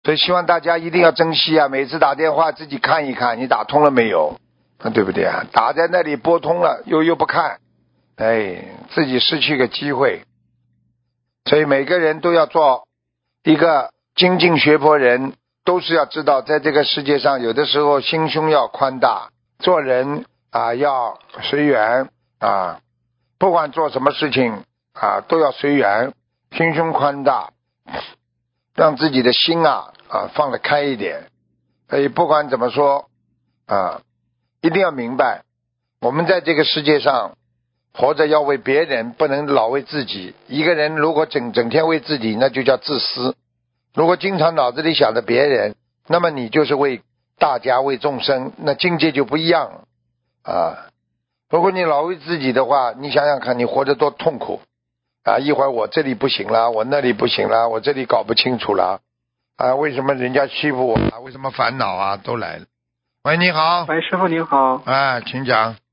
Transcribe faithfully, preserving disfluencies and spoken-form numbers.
所以希望大家一定要珍惜啊！每次打电话自己看一看，你打通了没有？对不对啊？打在那里拨通了，又又不看，哎，自己失去个机会。所以每个人都要做一个精进学佛人，都是要知道，在这个世界上，有的时候心胸要宽大，做人啊要随缘啊，不管做什么事情啊都要随缘，心胸宽大，让自己的心啊啊放得开一点。所以不管怎么说啊，一定要明白，我们在这个世界上活着要为别人，不能老为自己。一个人如果整整天为自己，那就叫自私。如果经常脑子里想着别人，那么你就是为大家为众生，那境界就不一样了啊。如果你老为自己的话，你想想看，你活着多痛苦啊！一会儿我这里不行了，我那里不行了，我这里搞不清楚了啊！为什么人家欺负我啊？为什么烦恼啊都来了？喂，你好。 喂，师傅您好。 哎，请讲。